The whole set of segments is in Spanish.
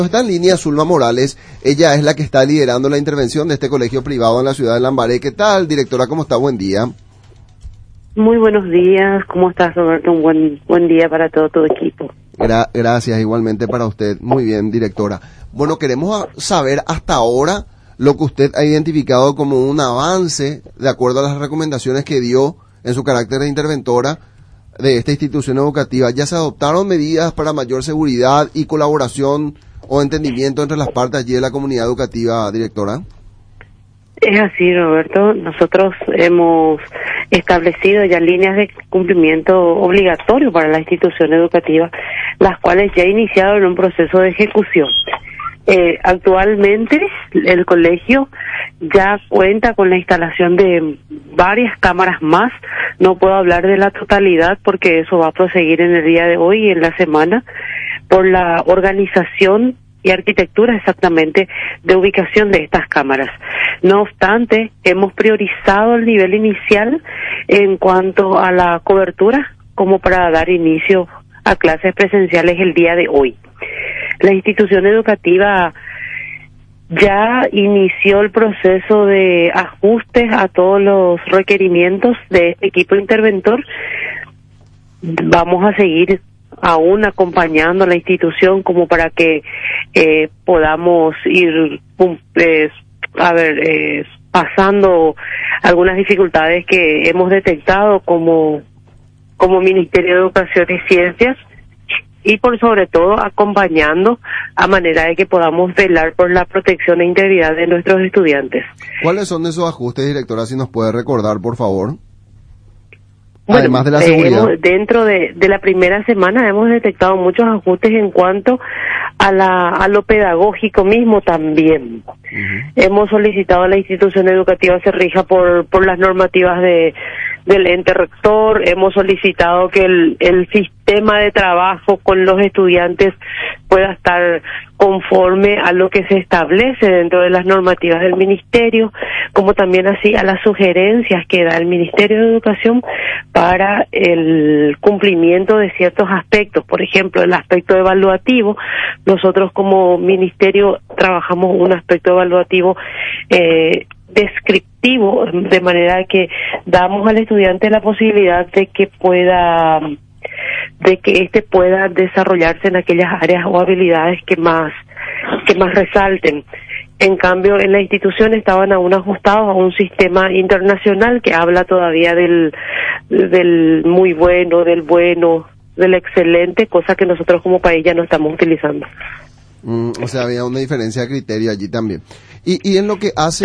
Está en línea Zulma Morales, ella es la que está liderando la intervención de este colegio privado en la ciudad de Lambaré. ¿Qué tal, directora? ¿Cómo está? Buen día. Muy buenos días, ¿cómo estás, Roberto? Un buen día para todo tu equipo. Gracias, igualmente para usted. Muy bien, directora. Bueno, queremos saber hasta ahora lo que usted ha identificado como un avance, de acuerdo a las recomendaciones que dio en su carácter de interventora de esta institución educativa. ¿Ya se adoptaron medidas para mayor seguridad y colaboración o entendimiento entre las partes allí de la comunidad educativa, directora? Es así, Roberto. Nosotros hemos establecido ya líneas de cumplimiento obligatorio para la institución educativa, las cuales ya iniciaron un proceso de ejecución. Actualmente el colegio ya cuenta con la instalación de varias cámaras más. No puedo hablar de la totalidad porque eso va a proseguir en el día de hoy y en la semana, por la organización y arquitectura exactamente de ubicación de estas cámaras. No obstante, hemos priorizado el nivel inicial en cuanto a la cobertura como para dar inicio a clases presenciales el día de hoy. La institución educativa ya inició el proceso de ajustes a todos los requerimientos de este equipo interventor. Vamos a seguir aún acompañando a la institución como para que podamos ir pasando algunas dificultades que hemos detectado como Ministerio de Educación y Ciencias, y por sobre todo acompañando a manera de que podamos velar por la protección e integridad de nuestros estudiantes. ¿Cuáles son esos ajustes, directora, si nos puede recordar, por favor? Bueno, además de la seguridad. Dentro de la primera semana hemos detectado muchos ajustes en cuanto a lo pedagógico mismo también. Hemos solicitado a la institución educativa se rija por las normativas del ente rector. Hemos solicitado que el sistema de trabajo con los estudiantes pueda estar conforme a lo que se establece dentro de las normativas del ministerio, como también así a las sugerencias que da el Ministerio de Educación para el cumplimiento de ciertos aspectos. Por ejemplo, el aspecto evaluativo. Nosotros como ministerio trabajamos un aspecto evaluativo descriptivo, de manera que damos al estudiante la posibilidad de que éste pueda desarrollarse en aquellas áreas o habilidades que más resalten. En cambio, en la institución estaban aún ajustados a un sistema internacional que habla todavía del muy bueno, del excelente, cosa que nosotros como país ya no estamos utilizando. O sea, había una diferencia de criterio allí también. Y en lo que hace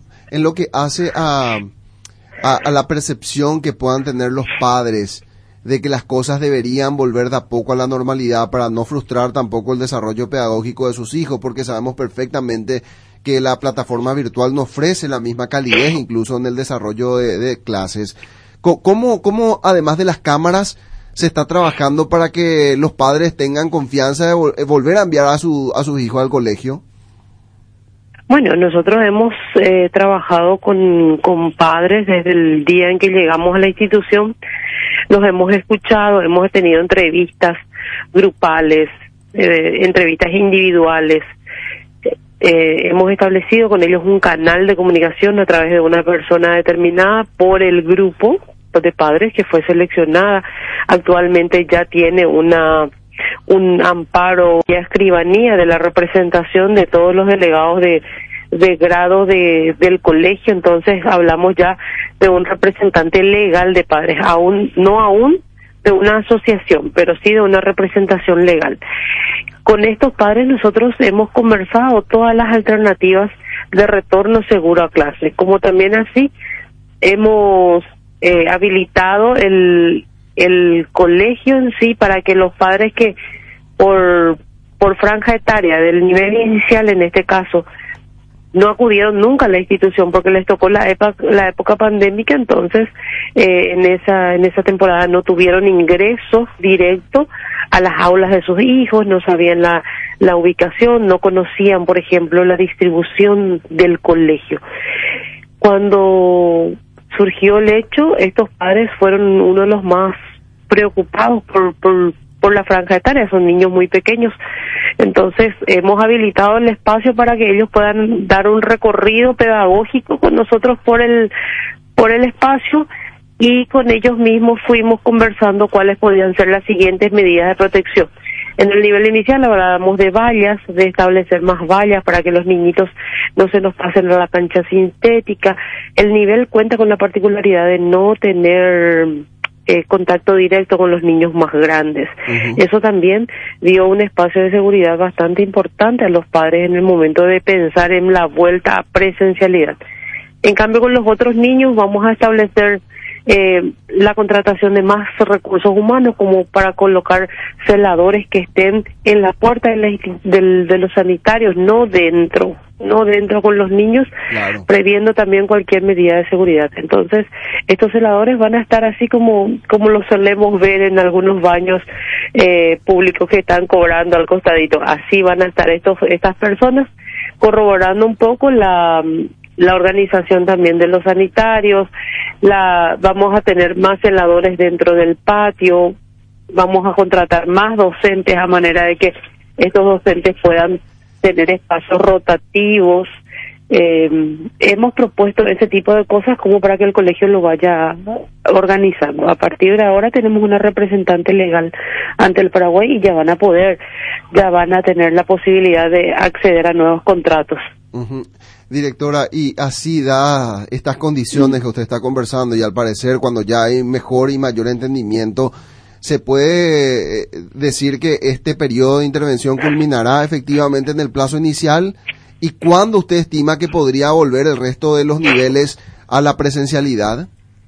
a la percepción que puedan tener los padres de que las cosas deberían volver de a poco a la normalidad para no frustrar tampoco el desarrollo pedagógico de sus hijos, porque sabemos perfectamente que la plataforma virtual no ofrece la misma calidez incluso en el desarrollo de clases. ¿Cómo, además de las cámaras, se está trabajando para que los padres tengan confianza de volver a enviar a sus hijos al colegio? Bueno, nosotros hemos trabajado con padres desde el día en que llegamos a la institución. Los hemos escuchado, hemos tenido entrevistas grupales, entrevistas individuales. Hemos establecido con ellos un canal de comunicación a través de una persona determinada por el grupo de padres que fue seleccionada. Actualmente ya tiene un amparo y escribanía de la representación de todos los delegados de grado del colegio. Entonces hablamos ya de un representante legal de padres, no aún de una asociación, pero sí de una representación legal. Con estos padres nosotros hemos conversado todas las alternativas de retorno seguro a clase, como también así hemos habilitado el colegio en sí para que los padres que por franja etaria del nivel inicial, en este caso, no acudieron nunca a la institución porque les tocó la época pandémica, entonces en esa temporada no tuvieron ingreso directo a las aulas de sus hijos, no sabían la ubicación, no conocían, por ejemplo, la distribución del colegio. Cuando surgió el hecho, estos padres fueron uno de los más preocupados por por la franja etaria, son niños muy pequeños. Entonces hemos habilitado el espacio para que ellos puedan dar un recorrido pedagógico con nosotros por el espacio, y con ellos mismos fuimos conversando cuáles podían ser las siguientes medidas de protección. En el nivel inicial hablábamos de vallas, de establecer más vallas para que los niñitos no se nos pasen a la cancha sintética. El nivel cuenta con la particularidad de no tener contacto directo con los niños más grandes. Eso también dio un espacio de seguridad bastante importante a los padres en el momento de pensar en la vuelta a presencialidad. En cambio, con los otros niños vamos a establecer la contratación de más recursos humanos, como para colocar celadores que estén en la puerta de los sanitarios, no dentro con los niños, claro, previendo también cualquier medida de seguridad. Entonces, estos celadores van a estar así como lo solemos ver en algunos baños públicos que están cobrando al costadito. Así van a estar estas personas, corroborando un poco la organización también de los sanitarios. Vamos a tener más celadores dentro del patio, vamos a contratar más docentes a manera de que estos docentes puedan tener espacios rotativos. Hemos propuesto ese tipo de cosas como para que el colegio lo vaya organizando. A partir de ahora tenemos una representante legal ante el Paraguay y ya van a tener la posibilidad de acceder a nuevos contratos. Directora, y así da estas condiciones que usted está conversando, y al parecer cuando ya hay mejor y mayor entendimiento, ¿se puede decir que este periodo de intervención culminará efectivamente en el plazo inicial? ¿Y cuándo usted estima que podría volver el resto de los niveles a la presencialidad?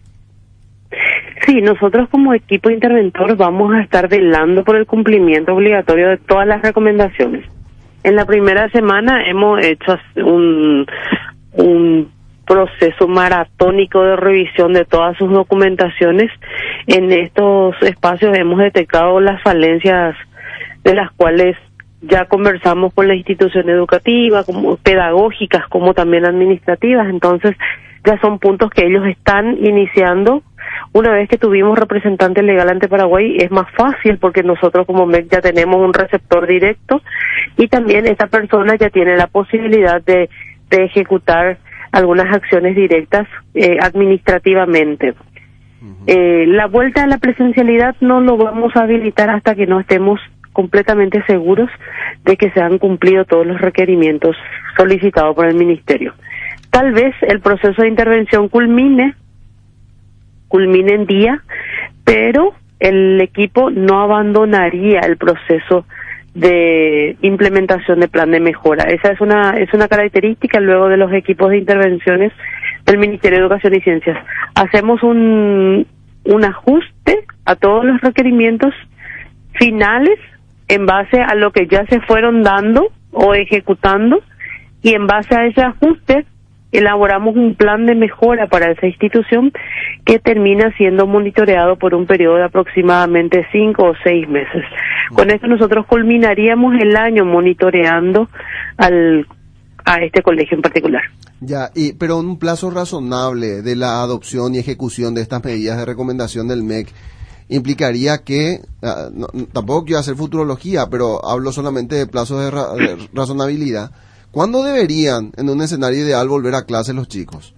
Sí, nosotros como equipo interventor vamos a estar velando por el cumplimiento obligatorio de todas las recomendaciones. En la primera semana hemos hecho un proceso maratónico de revisión de todas sus documentaciones. En estos espacios hemos detectado las falencias de las cuales ya conversamos con la institución educativa, como pedagógicas, como también administrativas. Entonces, ya son puntos que ellos están iniciando. Una vez que tuvimos representante legal ante Paraguay, es más fácil porque nosotros como MEC ya tenemos un receptor directo, y también esta persona ya tiene la posibilidad de ejecutar algunas acciones directas administrativamente. La vuelta a la presencialidad no lo vamos a habilitar hasta que no estemos completamente seguros de que se han cumplido todos los requerimientos solicitados por el Ministerio. Tal vez el proceso de intervención culmine en día, pero el equipo no abandonaría el proceso de implementación de plan de mejora. Esa es una característica luego de los equipos de intervenciones del Ministerio de Educación y Ciencias. Hacemos un ajuste a todos los requerimientos finales en base a lo que ya se fueron dando o ejecutando, y en base a ese ajuste elaboramos un plan de mejora para esa institución que termina siendo monitoreado por un periodo de aproximadamente 5 o 6 meses. Con esto nosotros culminaríamos el año monitoreando a este colegio en particular. Ya, pero un plazo razonable de la adopción y ejecución de estas medidas de recomendación del MEC implicaría que, tampoco quiero hacer futurología, pero hablo solamente de plazos de razonabilidad. ¿Cuándo deberían, en un escenario ideal, volver a clase los chicos?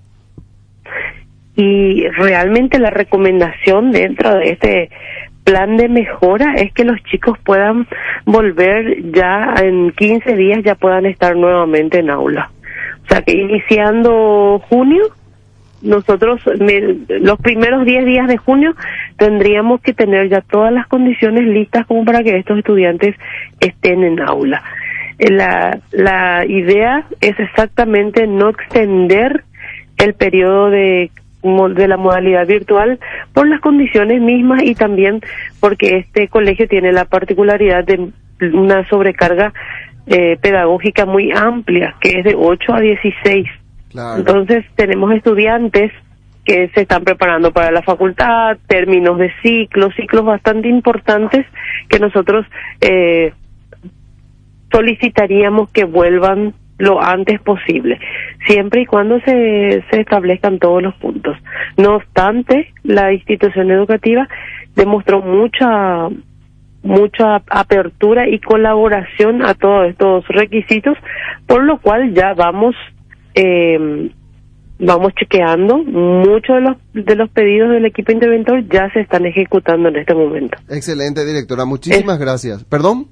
Y realmente la recomendación dentro de este plan de mejora es que los chicos puedan volver ya en 15 días, ya puedan estar nuevamente en aula. O sea que iniciando junio, nosotros los primeros 10 días de junio tendríamos que tener ya todas las condiciones listas como para que estos estudiantes estén en aula. La idea es exactamente no extender el periodo de la modalidad virtual por las condiciones mismas, y también porque este colegio tiene la particularidad de una sobrecarga pedagógica muy amplia, que es de 8 a 16. Claro. Entonces tenemos estudiantes que se están preparando para la facultad, términos de ciclos bastante importantes que nosotros solicitaríamos que vuelvan lo antes posible, siempre y cuando se establezcan todos los puntos. No obstante, la institución educativa demostró mucha mucha apertura y colaboración a todos estos requisitos, por lo cual ya vamos chequeando. Muchos de los pedidos del equipo interventor ya se están ejecutando en este momento. Excelente, directora, muchísimas gracias. ¿Perdón?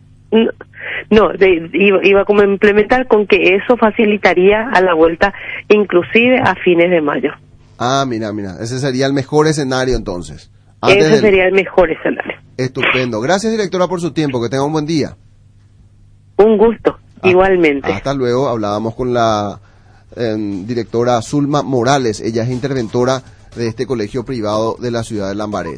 Iba como a implementar con que eso facilitaría a la vuelta, inclusive a fines de mayo. Ah, mira, ese sería el mejor escenario entonces. Ese sería el mejor escenario. Estupendo. Gracias, directora, por su tiempo. Que tenga un buen día. Un gusto, igualmente. Hasta luego. Hablábamos con la directora Zulma Morales. Ella es interventora de este colegio privado de la ciudad de Lambaré.